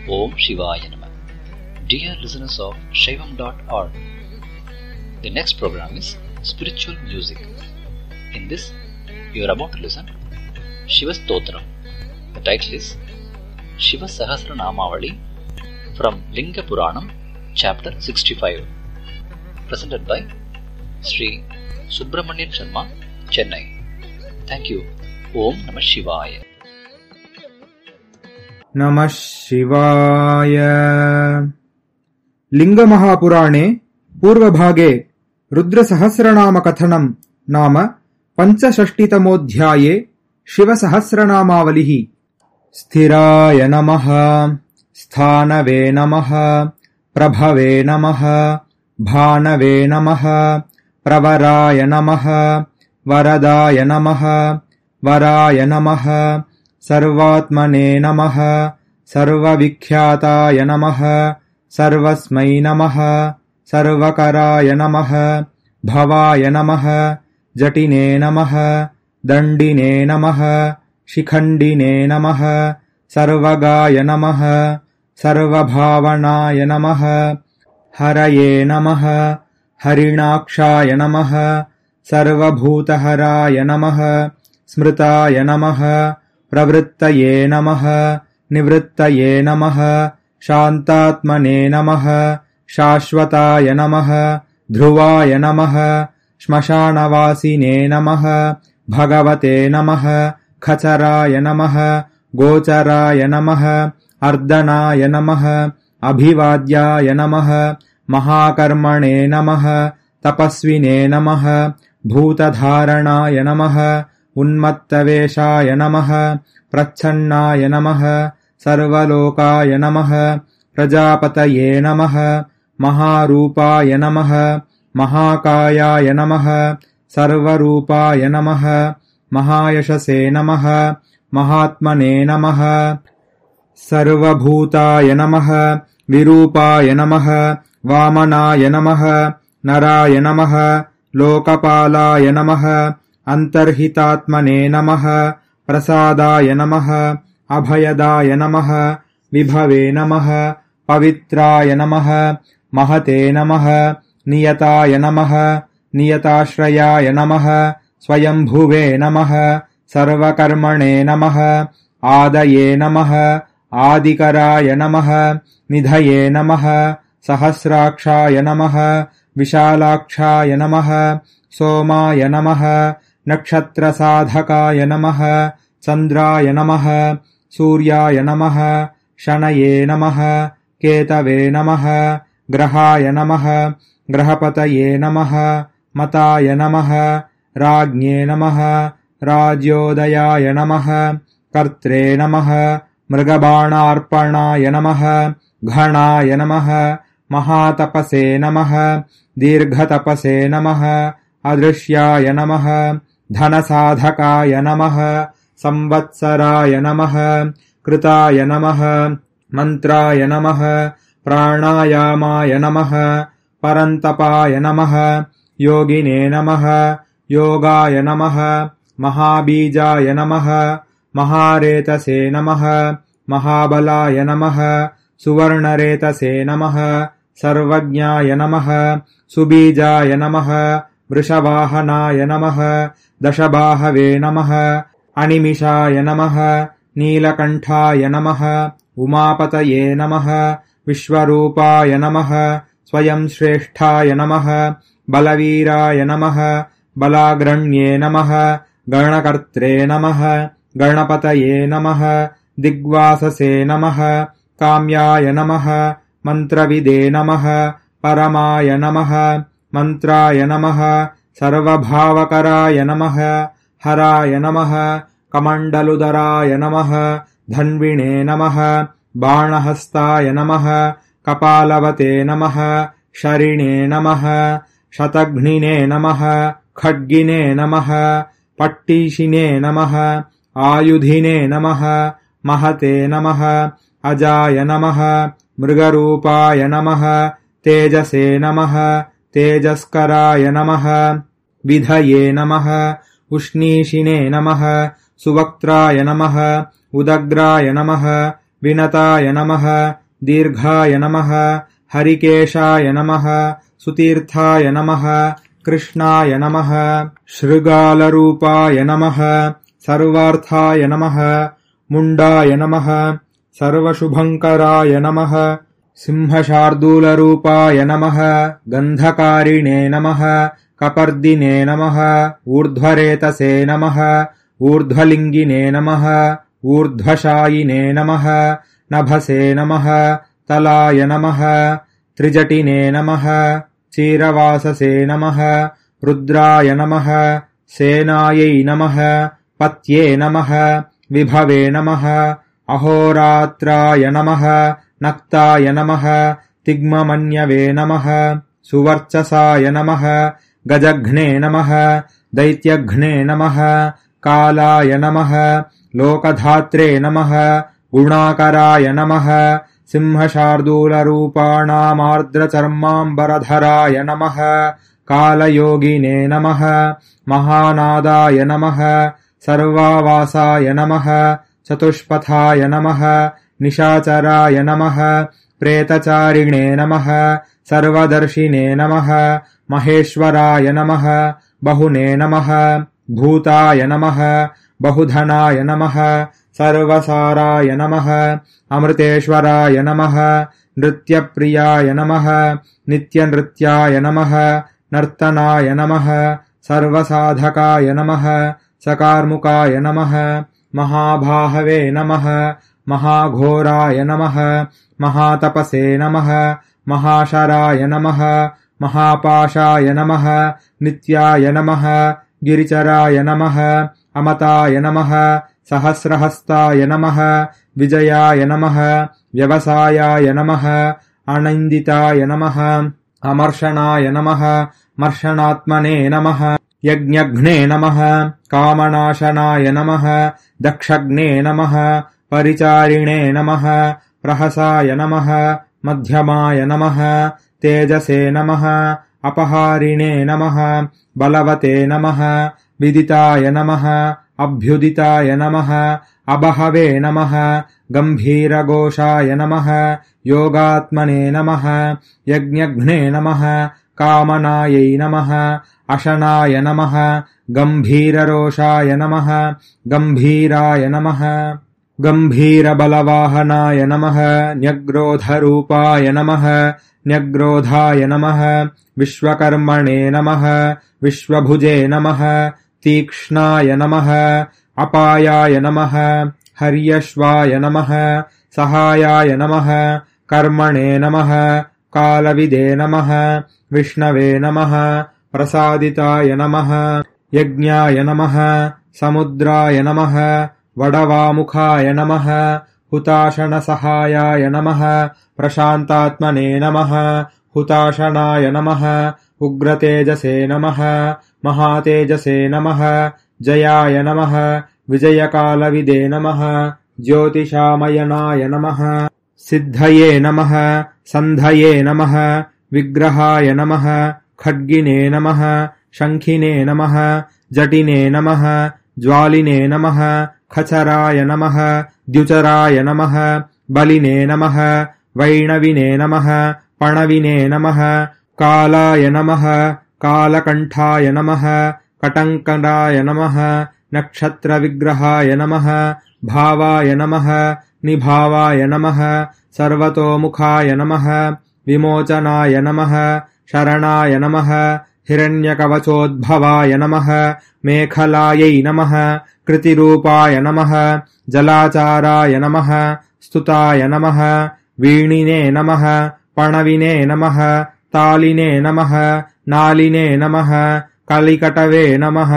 Om Shivaya Namah. Dear listeners of Shaivam.org, the next program is Spiritual Music. In this, you are about to listen Shiva Stotram. The title is Shiva Sahasranamavali from Linga Puranam, Chapter 65. Presented by Sri Subramanian Sharma, Chennai. Thank you. Om Namah Shivaya. नमः शिवाय. लिंगमहापुराणे पूर्वभागे रुद्रसहस्रनामकथनं नाम पञ्चषष्टितमोऽध्याये शिवसहस्रनामावलिः. स्थिराय नमः, स्थानवे नमः, प्रभवे नमः, भानवे नमः, प्रवराय नमः, वरदाय नमः, वराय नमः, सर्वात्मने नमः, सर्वविख्याताय नमः, सर्वस्मै नमः, सर्वकराय नमः, भवाय नमः, जटिने नमः, दण्डिने नमः, शिखण्डिने नमः, सर्वगाय नमः, सर्वभावनाय नमः, हरये नमः, हरिणाक्षाय नमः, सर्वभूतहराय नमः, स्मृताय नमः, प्रवृत्तये नमः, निवृत्तये नमः, शान्तात्मने नमः, शाश्वताय नमः, ध्रुवाय नमः, श्मशानवासिने नमः, भगवते नमः, खचराय नमः, गोचराय नमः, अर्दनाय नमः, अभिवाद्याय नमः, महाकर्मणे नमः, तपस्विने नमः, भूतधारणाय नमः, उन्मत्तवेषाय नमः, प्रच्छन्नाय नमः, सर्वलोकाय नमः, प्रजापतये नमः, महारूपाय नमः, महाकायाय नमः, सर्वरूपाय नमः, महायशसे नमः, महात्मने नमः, सर्वभूताय नमः, विरूपाय नमः, वामनाय नमः, नराय नमः, लोकपालाय नमः, अन्तर्हितात्मने नमः, प्रसादाय नमः, अभयदाय नमः, विभवे नमः, पवित्राय नमः, महते नमः, नियताय नमः, नियताश्रयाय नमः, स्वयंभुवे नमः, सर्वकर्मणे नमः, आदये नमः, आदिकराय नमः, निधये नमः, सहस्राक्षाय नमः, विशालाक्षाय नमः, सोमाय नमः, नक्षत्रसाधकाय नमः, चन्द्राय नमः, सूर्याय नमः, शनये नमः, केतवे नमः, ग्रहाय नमः, ग्रहपतये नमः, मताय नमः, राज्ञे नमः, राज्योदयाय नमः, कर्त्रे नमः, मृगबाणार्पणाय नमः, घणाय नमः, महातपसे नमः, दीर्घतपसे नमः, अदृश्याय नमः, धनसाधकाय नमः, संवत्सराय नमः, कृताय नमः, मन्त्राय नमः, प्राणायामाय नमः, परन्तपाय नमः, योगिने नमः, योगाय नमः, महाबीजाय नमः, महारेतसे नमः, महाबलाय नमः, सुवर्णरेतसे नमः, सर्वज्ञाय नमः, सुबीजाय नमः, वृषवाहनाय नमः, दशबाहवे नमः, अनिमिषाय नमः, नीलकण्ठाय नमः, उमापतये नमः, विश्वरूपाय नमः, स्वयं श्रेष्ठाय नमः, बलवीराय नमः, बलाग्रण्ये नमः, गणकर्त्रे नमः, गणपतये नमः, दिग्वाससे नमः, काम्याय नमः, मन्त्रविदे नमः, परमाय नमः, मन्त्राय नमः, सर्वभावकराय नमः, हराय नमः, कमण्डलुदराय नमः, धन्विणे नमः, बाणहस्ताय नमः, कपालवते नमः, शरिणे नमः, शतघ्निने नमः, खड्गिने नमः, पट्टीशिने नमः, आयुधिने नमः, महते नमः, अजाय नमः, मृगरूपाय नमः, तेजसे नमः, तेजस्कराय नमः, विधये नमः, उष्णीषिणे नमः, सुवक्त्राय नमः, उदग्राय नमः, विनताय नमः दीर्घाय नमः हरिकेशाय नमः सुतीर्थाय नमः कृष्णाय नमः शृगालरूपाय नमः सर्वार्थाय नमः मुण्डाय नमः सर्वशुभङ्कराय नमः सिंहशार्दूलरूपाय नमः गन्धकारिणे नमः कपर्दिने नमः ऊर्ध्वरेतसे नमः ऊर्ध्वलिङ्गिने नमः ऊर्ध्वशायिने नमः नभसे नमः तलाय नमः त्रिजटिने नमः चीरवाससे नमः रुद्राय नमः सेनायै नमः पत्ये नमः विभवे नमः अहोरात्राय नमः नक्ताय नमः तिग्ममन्यवे नमः सुवर्चसाय नमः गजघ्ने नमः दैत्यघ्ने नमः कालाय नमः लोकधात्रे नमः गुणाकराय नमः सिंहशार्दूलरूपाणामार्द्रचर्माम्बरधराय नमः कालयोगिने नमः महानादाय नमः सर्वावासाय नमः चतुष्पथाय नमः निशाचराय नमः प्रेतचारिणे नमः सर्वदर्शिने नमः महेश्वराय नमः बहुने नमः भूताय नमः बहुधनाय नमः सर्वसाराय नमः अमृतेश्वराय नमः नृत्यप्रियाय नमः नित्यनृत्याय नमः नर्तनाय नमः सर्वसाधकाय नमः सकार्मुकाय नमः महाभाहवे नमः महाघोराय नमः महातपसे नमः महाशराय नमः महापाशाय नमः नित्याय नमः गिरिचराय नमः अमताय नमः सहस्रहस्ताय नमः विजयाय नमः व्यवसायाय नमः अनन्दिताय नमः अमर्षणाय नमः मर्षणात्मने नमः यज्ञघ्ने नमः कामनाशनाय नमः दक्षघ्ने नमः परिचारिणे नमः प्रहसाय नमः मध्यमाय नमः तेजसे नमः अपहारिणे नमः बलवते नमः विदिताय नमः अभ्युदिताय नमः अबहवे नमः गम्भीरघोषाय नमः योगात्मने नमः यज्ञघ्ने नमः कामनायै नमः अशनाय नमः गम्भीररोषाय नमः गम्भीराय नमः गम्भीरबलवाहनाय नमः न्यग्रोधरूपाय नमः न्यग्रोधाय नमः विश्वकर्मणे नमः विश्वभुजे नमः तीक्ष्णाय नमः अपायाय नमः हर्यश्वाय नमः सहायाय नमः कर्मणे नमः कालविदे नमः विष्णवे नमः प्रसादिताय नमः यज्ञाय नमः समुद्राय नमः वडवामुखाय नमः हुताशनसहायाय नमः प्रशान्तात्मने नमः हुताशनाय नमः उग्रतेजसे नमः महातेजसे नमः जयाय नमः विजयकालविदे नमः ज्योतिषामयनाय नमः सिद्धये नमः सन्धये नमः विग्रहाय नमः खड्गिने नमः शङ्खिने नमः जटिने नमः ज्वालिने नमः खचराय नमः द्युचराय नमः बलिने नमः वैणविने नमः पणविने नमः कालाय नमः कालकण्ठाय नमः कटङ्कनाय नमः नक्षत्रविग्रहाय नमः भावाय नमः निभावाय नमः सर्वतोमुखाय नमः विमोचनाय नमः शरणाय नमः हिरण्यकवचोद्भवाय नमः मेखलायै नमः कृतिरूपाय नमः जलाचाराय नमः स्तुताय नमः वीणिने नमः पणविने नमः तालिने नमः नालिने नमः कलिकटवे नमः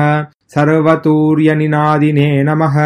सर्वतूर्यनिनादिने नमः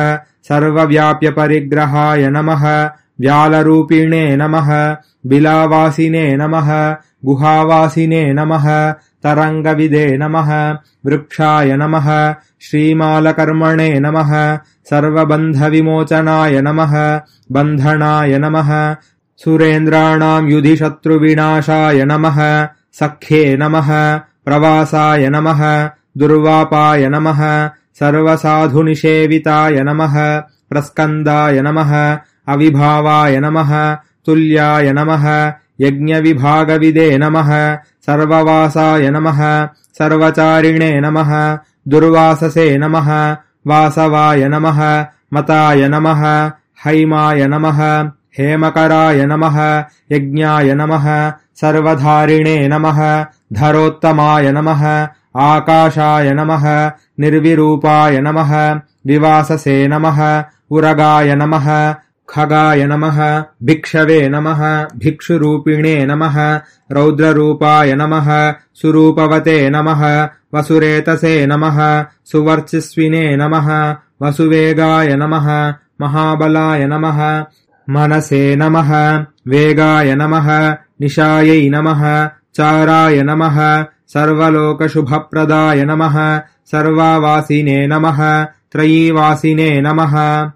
सर्वव्याप्यपरिग्रहाय नमः व्यालरूपिणे नमः बिलावासिने नमः गुहावासिने नमः तरङ्गविदे नमः वृक्षाय नमः श्रीमालकर्मणे नमः सर्वबन्धविमोचनाय नमः बन्धनाय नमः सुरेन्द्राणां युधिशत्रुविनाशाय नमः सख्ये नमः प्रवासाय नमः दुर्वापाय नमः सर्वसाधुनिषेविताय नमः प्रस्कन्दाय नमः अविभावाय नमः तुल्याय नमः यज्ञविभागविदे नमः सर्ववासाय नमः सर्वचारिणे नमः दुर्वाससे नमः वासवाय नमः मताय नमः हैमाय नमः हेमकराय नमः यज्ञाय नमः सर्वधारिणे नमः धरोत्तमाय नमः आकाशाय नमः निर्विरूपाय नमः विवाससे नमः उरगाय नमः खगाय नमः भिक्षवे नमः भिक्षुरूपिणे नमः रौद्ररूपाय नमः सुरूपवते नमः वसुरेतसे नमः सुवर्चस्विने नमः वसुवेगाय नमः महाबलाय नमः मनसे नमः वेगाय नमः निशायै नमः चाराय नमः सर्वलोकशुभप्रदाय नमः सर्वावासिने नमः त्रयीवासिने नमः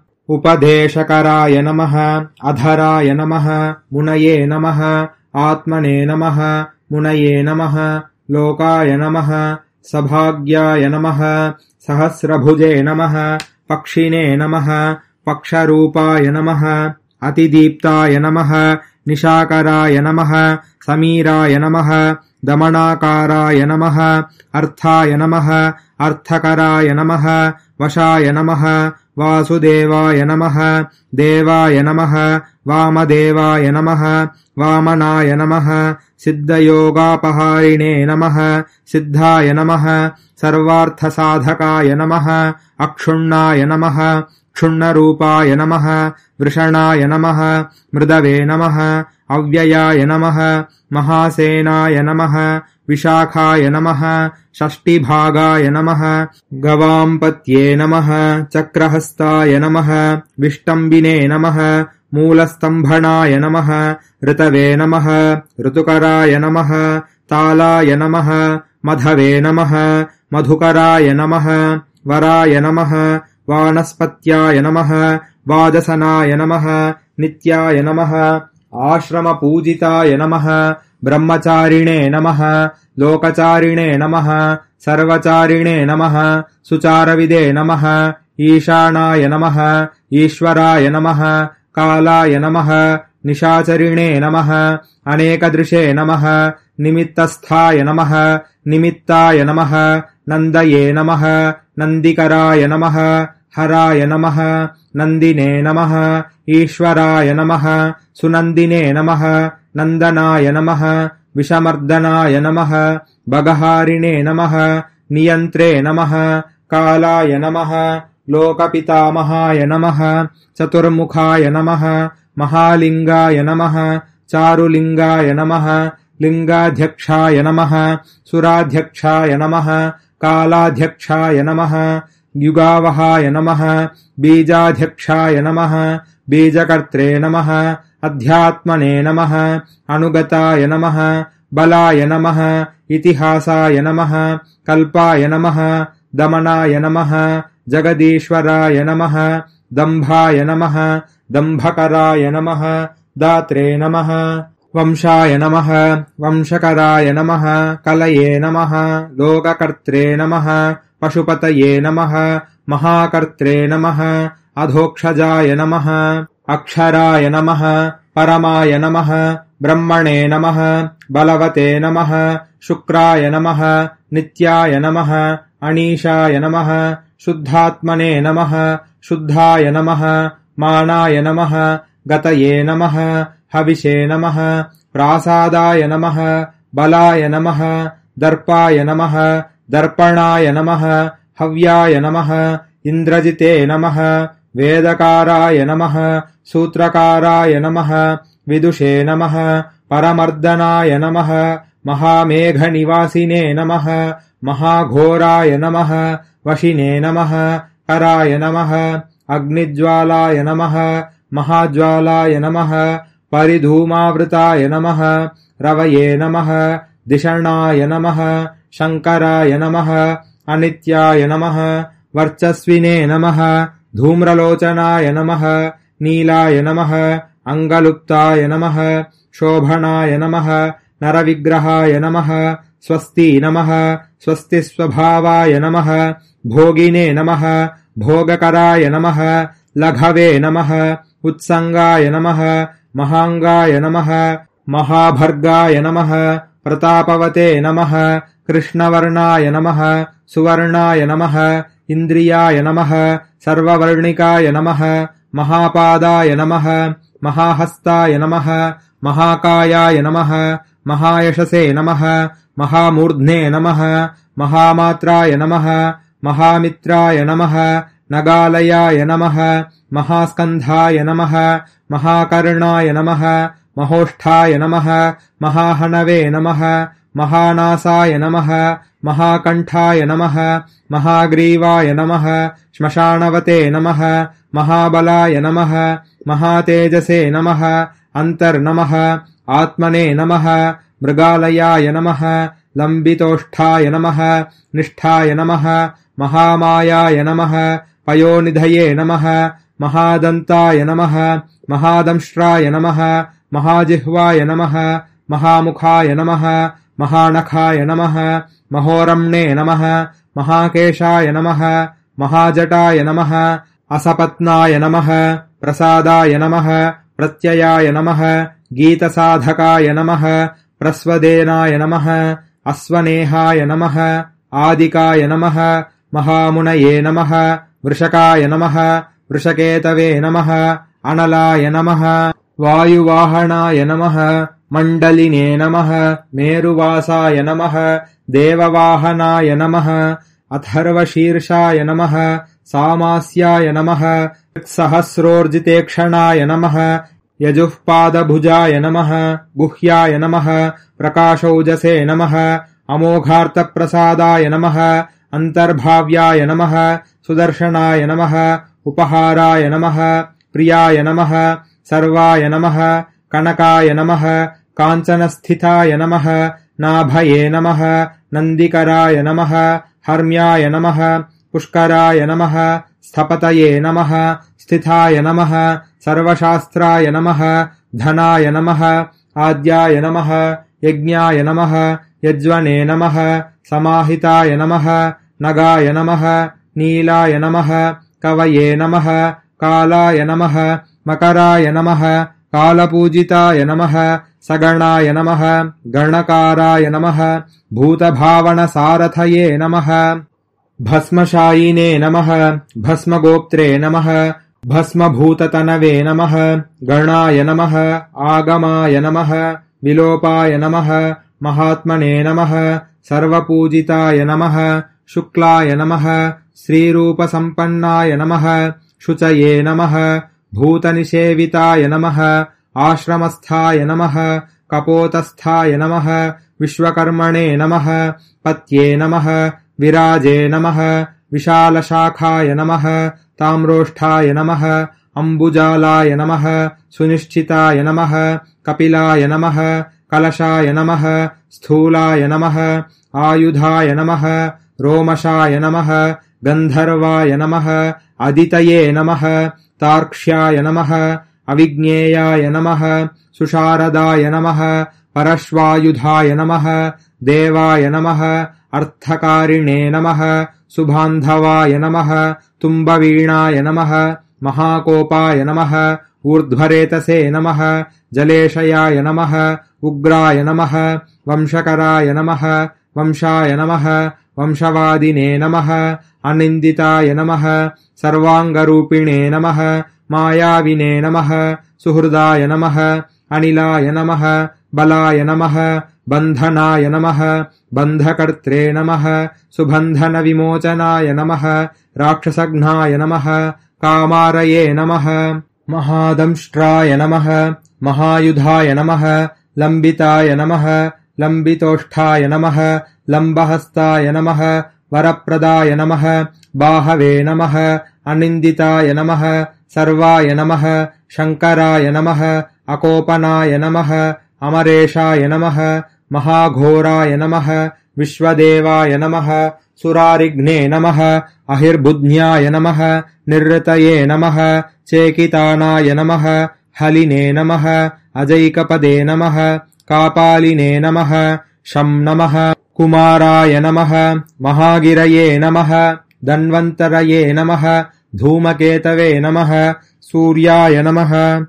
उपदेशकराय नमः अधराय नमः मुनये नमः आत्मने नमः मुनये नमः लोकाय नमः सभाग्याय नमः सहस्रभुजे नमः पक्षिणे नमः पक्षरूपाय नमः अतिदीप्ताय नमः निशाकराय नमः समीराय नमः दमनाकाराय नमः अर्थाय नमः अर्थकराय नमः वशाय नमः वासुदेवाय नमः देवाय नमः वामदेवाय नमः वामनाय नमः सिद्धयोगापहारिणे नमः सिद्धाय नमः सर्वार्थसाधकाय नमः अक्षुण्णाय नमः क्षुण्णरूपाय नमः वृषणाय नमः मृदवे नमः अव्ययाय नमः महासेनाय नमः विशाखाय नमः षष्टिभागाय नमः गवाम्पत्ये नमः चक्रहस्ताय नमः विष्टम्बिने नमः मूलस्तम्भनाय नमः ऋतवे नमः ऋतुकराय नमः तालाय नमः मधवे नमः मधुकराय नमः वराय नमः वानस्पत्याय नमः वाजसनाय नमः नित्याय नमः आश्रमपूजिताय नमः ब्रह्मचारिणे नमः लोकचारिणे नमः सर्वचारिणे नमः सुचारविदे नमः ईशानाय नमः ईश्वराय नमः कालाय नमः निशाचरिणे नमः अनेकदृशे नमः निमित्तस्थाय नमः निमित्ताय नमः नन्दये नमः नन्दिकराय नमः हराय नमः नन्दिने नमः ईश्वराय नमः सुनन्दिने नमः नन्दनाय नमः विषमर्दनाय नमः भगहारिणे नमः नियन्त्रे नमः कालाय नमः लोकपितामहाय नमः चतुर्मुखाय नमः महालिङ्गाय नमः चारुलिङ्गाय नमः लिङ्गाध्यक्षाय नमः सुराध्यक्षाय नमः कालाध्यक्षाय नमः युगावहाय नमः बीजाध्यक्षाय नमः बीजकर्त्रे नमः अध्यात्मने नमः अनुगताय नमः बलाय नमः इतिहासाय नमः कल्पाय नमः दमनाय नमः जगदीश्वराय नमः दम्भाय नमः दम्भकराय नमः दात्रे नमः वंशाय नमः वंशकराय नमः कलये नमः लोककर्त्रे नमः पशुपतये नमः महाकर्त्रे नमः अधोक्षजाय नमः अक्षराय नमः परमाय नमः ब्रह्मणे नमः बलवते नमः शुक्राय नमः नित्याय नमः अनीशाय नमः शुद्धात्मने नमः शुद्धाय नमः मानाय नमः गतये नमः हविषे नमः प्रासादाय नमः बलाय नमः दर्पाय नमः दर्पणाय नमः हव्याय नमः इन्द्रजिते नमः वेदकाराय नमः सूत्रकाराय नमः विदुषे नमः परमर्दनाय नमः महामेघनिवासिने नमः महाघोराय नमः वशिने नमः कराय नमः अग्निज्वालाय नमः महाज्वालाय नमः परिधूमावृताय नमः रवये नमः दिषणाय नमः शङ्कराय नमः अनित्याय नमः वर्चस्विने नमः धूम्रलोचनाय नमः नीलाय नमः अङ्गलुप्ताय नमः शोभनाय नमः नरविग्रहाय नमः स्वस्ति नमः स्वस्तिस्वभावाय नमः भोगिने नमः भोगकराय नमः लघवे नमः उत्संगाय नमः महांगाय नमः महाभर्गाय नमः प्रतापवते नमः कृष्णवर्णाय नमः सुवर्णाय नमः इन्द्रियाय नमः सर्ववर्णिकाय नमः महापादाय नमः महाहस्ताय नमः महाकायाय नमः महायशसे नमः महामूर्ध्ने नमः महामात्राय नमः महामित्राय नमः नगालयाय नमः महास्कन्धाय नमः महाकर्णाय नमः महोष्ठाय नमः महाहनवे नमः महानासाय नमः महाकण्ठाय नमः महाग्रीवाय नमः श्मशानवते नमः महाबलाय नमः महातेजसे नमः अन्तर्नमः आत्मने नमः मृगालयाय नमः लम्बितोष्ठाय नमः निष्ठाय नमः महामायाय नमः पयोनिधये नमः महादन्ताय नमः महादंष्ट्राय नमः महाजिह्वाय नमः महामुखाय नमः महानखाय नमः महोरम्णे नमः महाकेशाय नमः महाजटाय नमः असपत्नाय नमः प्रसादाय नमः प्रत्ययाय नमः गीतसाधकाय नमः प्रस्वदेनाय नमः अस्वनेहाय नमः आदिकाय नमः महामुनये नमः वृषकाय नमः वृषकेतवे नमः अनलाय नमः वायुवाहनाय नमः मण्डलिने नमः मेरुवासाय नमः देववाहनाय नमः अथर्वशीर्षाय नमः सामास्याय नमः सहस्रोर्जितेक्षणाय नमः यजुःपादभुजाय नमः गुह्याय नमः प्रकाशौजसे नमः अमोघार्थप्रसादाय नमः अन्तर्भाव्याय नमः सुदर्शनाय नमः उपहाराय नमः प्रियाय नमः सर्वाय नमः कनकाय नमः काञ्चनस्थिताय नमः नाभये नमः नन्दिकराय नमः हर्म्याय नमः पुष्कराय नमः स्थपतये नमः स्थिताय नमः सर्वशास्त्राय नमः धनाय नमः आद्याय नमः यज्ञाय नमः यज्वने नमः समाहिताय नमः नगाय नमः नीलाय नमः कवये नमः कालाय नमः मकराय नमः कालपूजिताय नमः सगणाय नमः गणकाराय नमः भूतभावनसारथये नमः भस्मशायिने नमः भस्मगोप्त्रे नमः भस्मभूततनवे नमः गणाय नमः आगमाय नमः विलोपाय नमः महात्मने नमः सर्वपूजिताय नमः शुक्लाय नमः श्रीरूपसम्पन्नाय नमः शुचये नमः भूतनिषेविताय नमः आश्रमस्थाय नमः कपोतस्थाय नमः विश्वकर्मणे नमः पत्ये नमः विराजे नमः विशालशाखाय नमः ताम्रोष्ठाय नमः अम्बुजालाय नमः सुनिश्चिताय नमः कपिलाय नमः कलशाय नमः स्थूलाय नमः आयुधाय नमः रोमशाय नमः गन्धर्वाय नमः अदितये नमः तार्क्ष्याय नमः अविज्ञेयाय नमः सुशारदाय नमः परश्वायुधाय नमः देवाय नमः अर्थकारिणे नमः सुबान्धवाय नमः तुम्बवीणाय नमः महाकोपाय नमः ऊर्ध्वरेतसे नमः जलेशयाय नमः उग्राय नमः वंशकराय नमः वंशाय नमः वंशवादिने नमः अनिन्दिताय नमः सर्वाङ्गरूपिणे नमः मायाविने नमः सुहृदाय नमः अनिलाय नमः बलाय नमः बन्धनाय नमः बन्धकर्त्रे नमः सुबन्धनविमोचनाय नमः राक्षसघ्नाय नमः कामारये नमः महादंष्ट्राय नमः महायुधाय नमः लम्बिताय नमः लम्बितोष्ठाय नमः लम्बहस्ताय नमः वरप्रदाय नमः बाहवे नमः अनिन्दिताय नमः सर्वाय नमः शङ्कराय नमः अकोपनाय नमः अमरेशाय नमः महाघोराय नमः विश्वदेवाय नमः सुरारिघ्ने नमः अहिर्बुध्न्याय नमः निर्ऋतये नमः चेकितानाय नमः हलिने नमः अजैकपदे नमः कापालिने नमः शं नमः कुमाराय नमः महागिरये नमः धन्वन्तरये नमः धूमकेतवे नमः सूर्याय नमः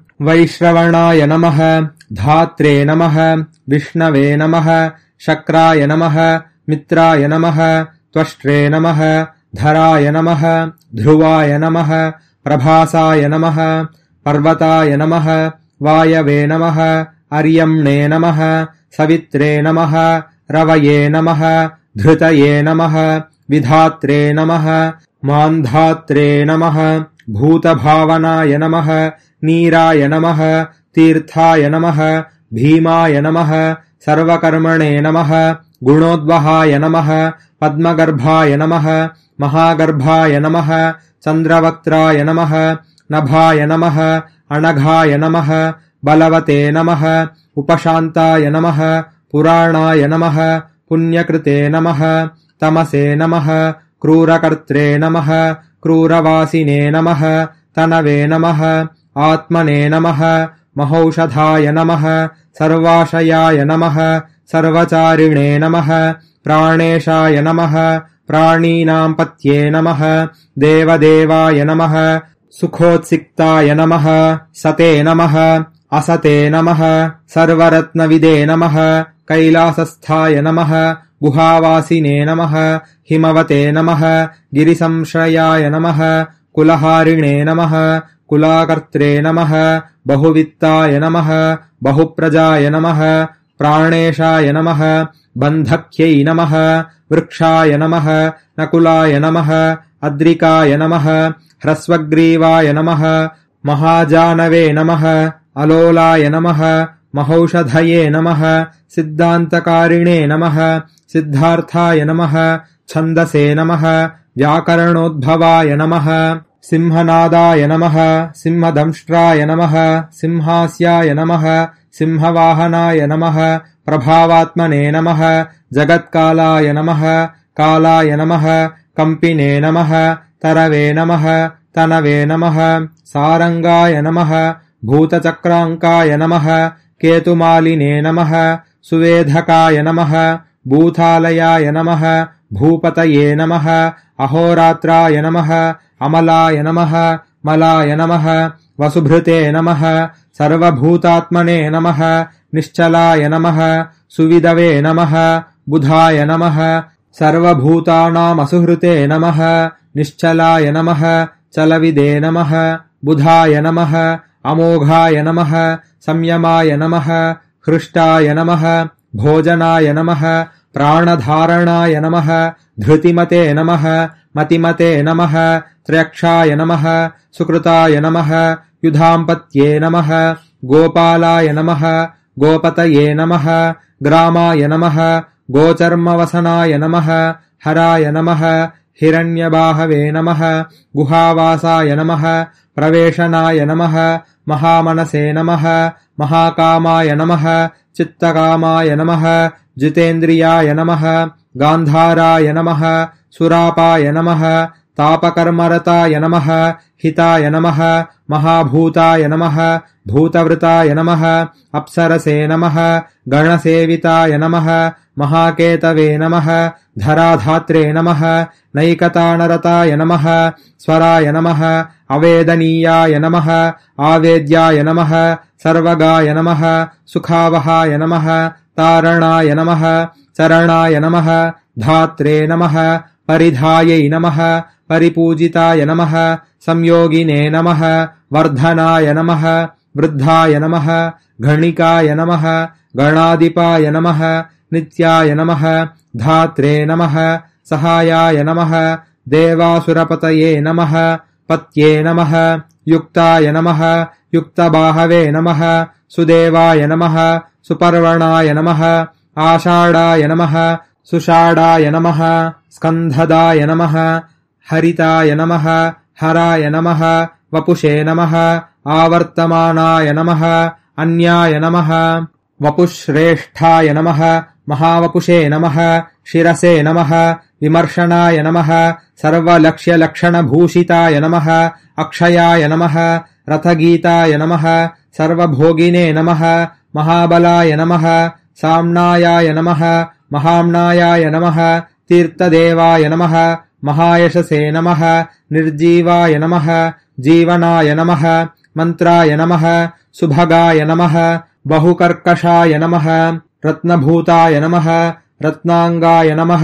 वैश्रवणाय नमः धात्रे नमः विष्णवे नमः शक्राय नमः मित्राय नमः त्वष्ट्रे नमः धराय नमः ध्रुवाय नमः प्रभासाय नमः पर्वताय नमः वायवे नमः अर्यम्णे नमः सवित्रे नमः रवये नमः धृतये नमः विधात्रे नमः मान्धात्रे नमः भूतभावनाय नमः नीराय नमः तीर्थाय नमः भीमाय नमः सर्वकर्मणे नमः गुणोद्वहाय नमः पद्मगर्भाय नमः महागर्भाय नमः चन्द्रवक्त्राय नमः नभाय नमः अनघाय नमः बलवते नमः उपशान्ताय नमः पुराणाय नमः पुण्यकृते नमः तमसे नमः क्रूरकर्त्रे नमः क्रूरवासिने नमः तनवे नमः आत्मने नमः महौषधाय नमः सर्वाशयाय नमः सर्वचारिणे नमः प्राणेशाय नमः प्राणीनां पत्ये नमः देवदेवाय नमः सुखोत्सिक्ताय नमः सते नमः असते नमः सर्वरत्नविदे नमः कैलासस्थाय नमः गुहावासिने नमः हिमवते नमः गिरिसंश्रयाय नमः कुलहारिणे नमः कुलाकर्त्रे नमः बहुवित्ताय नमः बहुप्रजाय नमः प्राणेशाय नमः बन्धक्यै नमः वृक्षाय नमः नकुलाय नमः अद्रिकाय नमः ह्रस्वग्रीवाय नमः महाजानवे नमः अलोलाय नमः महौषधये नमः सिद्धान्तकारिणे नमः सिद्धार्थाय नमः छन्दसे नमः व्याकरणोद्भवाय नमः सिंहनादाय नमः सिंहदंष्ट्राय नमः सिंहास्याय नमः सिंहवाहनाय नमः प्रभावात्मने नमः जगत्कालाय नमः कालाय नमः कम्पिने नमः तरवे नमः तनवे नमः सारंगाय नमः भूतचक्राङ्काय नमः केतुमालिने नमः सुवेधकाय नमः भूतालयाय नमः भूपतये नमः अहोरात्राय नमः अमलाय नमः मलाय नमः वसुभृते नमः सर्वभूतात्मने नमः निश्चलाय नमः सुविदवे नमः बुधाय नमः सर्वभूतानामसुहृते नमः निश्चलाय नमः चलविदे नमः बुधाय नमः अमोघाय नमः संयमाय नमः हृष्टाय नमः भोजनाय नमः प्राणधारणाय नमः धृतिमते नमः मतिमते नमः त्र्यक्षाय नमः सुकृताय नमः युधाम्पत्ये नमः गोपालाय नमः गोपतये नमः ग्रामाय नमः गोचर्मवसनाय नमः हराय नमः हिरण्यबाहवे नमः गुहावासाय नमः प्रवेशनाय नमः महामनसे नमः महाकामाय नमः चित्तकामाय नमः जितेन्द्रियाय नमः गान्धाराय नमः सुरापाय नमः तापकर्मरताय नमः हिताय नमः महाभूताय नमः भूतवृताय नमः अप्सरसे नमः गणसेविताय नमः महाकेतवे नमः धराधात्रे नमः नैकतानरताय नमः स्वराय नमः अवेदनीयाय नमः आवेद्याय नमः सर्वगाय नमः सुखावहाय नमः तारणाय नमः चरणाय नमः धात्रे नमः परिधायै नमः परिपूजिताय नमः संयोगिने नमः वर्धनाय नमः वृद्धाय नमः घणिकाय नमः गणाधिपाय नमः नित्याय नमः धात्रे नमः सहायाय नमः देवासुरपतये नमः पत्ये नमः युक्ताय नमः युक्तबाहवे नमः सुदेवाय नमः सुपर्वणाय नमः आषाढाय नमः सुषाढाय नमः स्कन्धदाय नमः हरिताय नमः हराय नमः वपुषे नमः आवर्तमानाय नमः अन्याय नमः वपुश्रेष्ठाय नमः महावपुषे नमः शिरसे नमः विमर्शनाय नमः सर्वलक्ष्यलक्षणभूषिताय नमः अक्षयाय नमः रथगीताय नमः सर्वभोगिने नमः महाबलाय नमः साम्नायाय नमः महाम्नायाय नमः तीर्थदेवाय नमः महायशसे नमः निर्जीवाय नमः जीवनाय नमः मन्त्राय नमः सुभगाय नमः बहुकर्कशाय नमः रत्नभूताय नमः रत्नांगाय नमः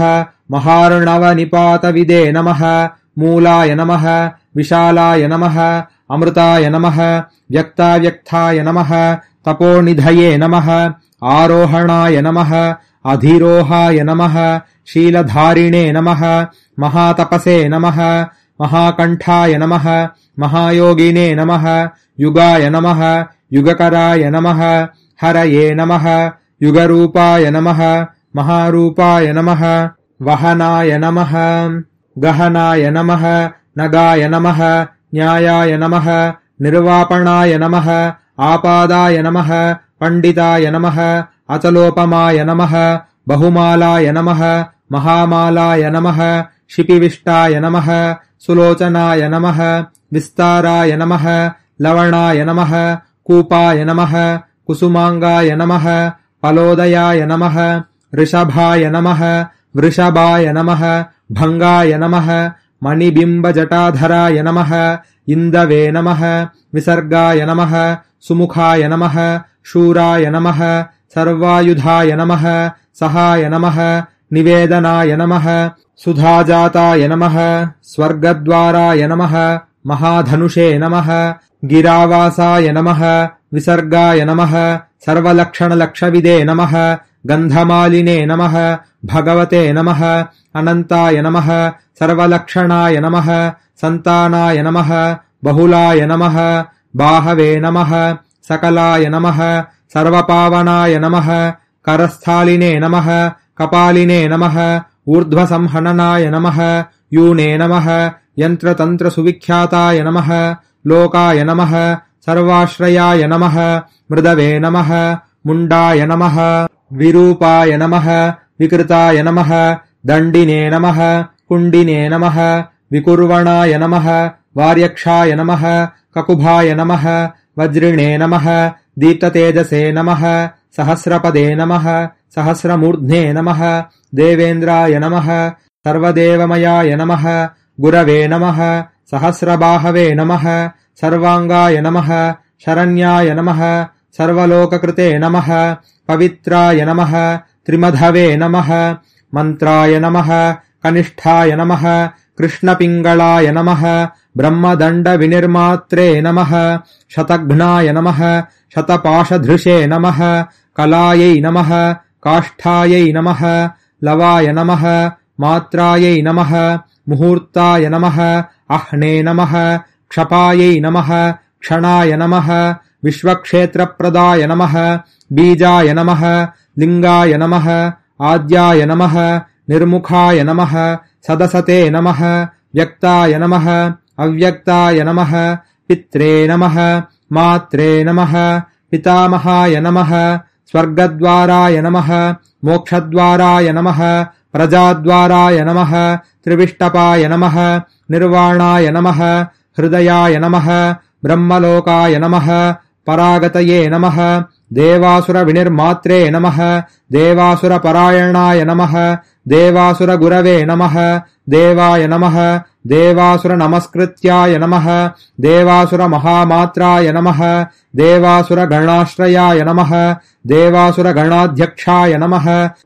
महार्णवनिपातविदे नमः मूलाय नमः विशालाय नमः अमृताय नमः व्यक्ताव्यक्ताय नमः तपोनिधये नमः आरोहणाय नमः अधिरोहाय नमः शीलधारिणे नमः महातपसे नमः महाकण्ठाय नमः महायोगिने नमः युगाय नमः युगकराय नमः हरये नमः युगरूपाय नमः महारूपाय नमः वहनाय नमः गहनाय नमः नगाय नमः न्यायाय नमः निर्वापणाय नमः आपादाय नमः पंडिताय नमः अचलोपमाय नमः बहुमालाय नमः महामालाय नमः शिपिविष्टाय नमः सुलोचनाय नमः विस्ताराय नमः लवणाय नमः कूपाय नमः कुसुमांगाय नमः फलोदयाय नमः ऋषभाय नमः वृषभाय नमः भंगाय नमः मणिबिम्बजटाधराय नमः इन्दवे नमः विसर्गाय नमः सुमुखाय नमः शूराय नमः सर्वायुधाय नमः सहाय नमः निवेदनाय नमः सुधाजाताय नमः स्वर्गद्वाराय नमः महाधनुषे नमः गिरावासाय नमः विसर्गाय नमः सर्वलक्षणलक्षविदे नमः गन्धमालिने नमः भगवते नमः अनन्ताय नमः सर्वलक्षणाय नमः सन्तानाय नमः बहुलाय नमः बाहवे नमः सकलाय नमः सर्वपावनाय नमः करस्थालिने नमः कपालिने नमः ऊर्ध्वसंहननाय नमः यूने नमः यन्त्रतन्त्रसुविख्याताय नमः लोकाय नमः सर्वाश्रयाय नमः मृदवे नमः मुण्डाय नमः विरूपाय नमः विकृताय नमः दण्डिने नमः कुण्डिने नमः विकुर्वणाय नमः वार्यक्षाय नमः ककुभाय नमः वज्रिणे नमः दीप्ततेजसे नमः सहस्रपदे नमः सहस्रमूर्ध्ने नमः देवेन्द्राय नमः सर्वदेवमयाय नमः गुरवे नमः सहस्रबाहवे नमः सर्वांगाय नमः शरण्याय नमः सर्वलोककृते नमः पवित्राय नमः त्रिमधवे नमः मन्त्राय नमः कनिष्ठाय नमः कृष्णपिङ्गलाय नमः ब्रह्मदण्डविनिर्मात्रे नमः शतघ्नाय नमः शतपाशधृशे नमः कलायै नमः काष्ठायै नमः लवाय नमः मात्रायै नमः मुहूर्ताय नमः अह्ने नमः क्षपायै नमः क्षणाय नमः विश्वक्षेत्रप्रदाय नमः बीजाय नमः लिङ्गाय नमः आद्याय नमः निर्मुखाय नमः सदसते नमः व्यक्ताय नमः अव्यक्ताय नमः पित्रे नमः मात्रे नमः पितामहाय नमः स्वर्गद्वाराय नमः मोक्षद्वाराय नमः प्रजाद्वाराय नमः त्रिविष्टपाय नमः निर्वाणाय नमः हृदयाय नमः ब्रह्मलोकाय नमः परागतये नमः देवासुरविनिर्मात्रे नमः देवासुरपरायणाय नमः देवासुरगुरवे नमः देवाय नमः देवासुरनमस्कृत्याय नमः देवासुरमहामात्राय नमः देवासुरगणाश्रयाय नमः देवासुरगणाध्यक्षाय नमः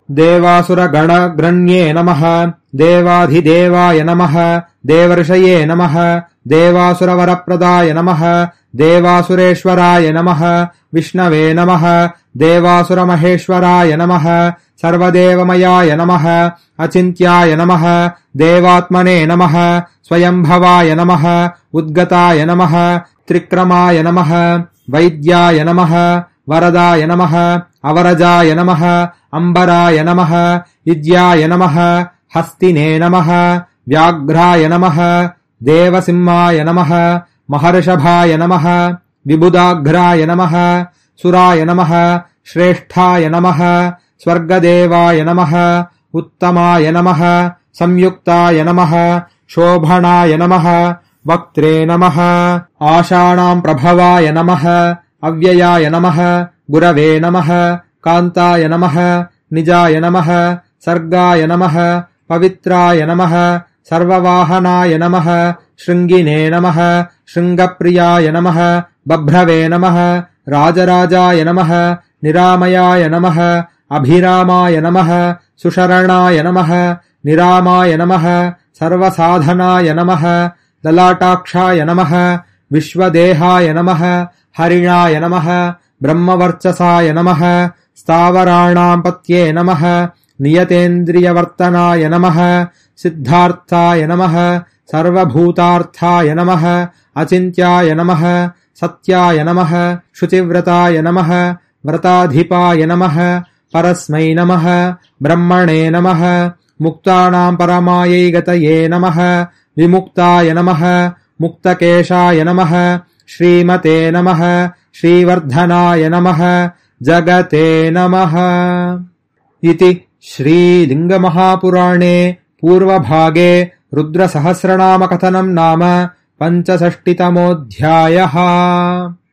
देवासुरगणग्रण्ये नमः देवाधिदेवाय नमः देवर्षये नमः देवासुरवरप्रदाय नमः देवासुरेश्वराय नमः विष्णवे नमः देवासुरमहेश्वराय नमः सर्वदेवमयाय नमः अचिन्त्याय नमः देवात्मने नमः स्वयंभवाय नमः उद्गताय नमः त्रिक्रमाय नमः वैद्याय नमः वरदाय नमः अवरजाय नमः अम्बराय नमः इद्याय नमः हस्तिने नमः व्याघ्राय नमः देवसिंहाय नमः महर्षभाय नमः विबुधाघ्राय नमः सुराय नमः श्रेष्ठाय नमः स्वर्गदेवाय नमः उत्तमाय नमः संयुक्ताय नमः शोभणाय नमः वक्त्रे नमः आशानां प्रभवाय नमः अव्ययाय नमः गुरवे नमः कान्ताय नमः निजाय नमः सर्गाय नमः पवित्राय नमः सर्ववाहनाय नमः शृङ्गिने नमः शृङ्गप्रियाय नमः बभ्रवे नमः राजराजाय नमः निरामयाय नमः अभिरामाय नमः सुशरणाय नमः निरामाय नमः सर्वसाधनाय नमः ललाटाक्षाय नमः विश्वदेहाय नमः हरिणाय नमः ब्रह्मवर्चसाय नमः स्थावराणां पत्ये नमः नियतेन्द्रियवर्तनाय नमः सिद्धार्थाय नमः सर्वभूतार्थाय नमः अचिन्त्याय नमः सत्याय नमः शुचिव्रताय नमः व्रताधिपाय नमः परस्मै नमः ब्रह्मणे नमः मुक्तानां परमायै गतये नमः विमुक्ताय नमः मुक्तकेशाय नमः श्रीमते नमः श्रीवर्धनाय नमः जगते नमः इति श्रीलिङ्गमहापुराणे पूर्वभागे रुद्रसहस्रनामकथनं नाम 65तमोऽध्यायः।